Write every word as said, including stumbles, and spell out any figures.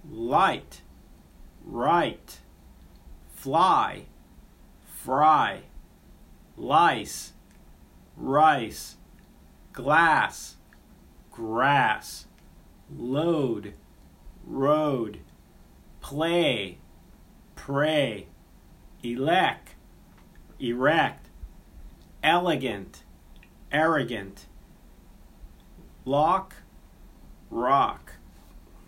light, right, fly, fry, lice, rice, glass, grass, load, road, play, pray, elect, erect, elegant, arrogant, lock, rock,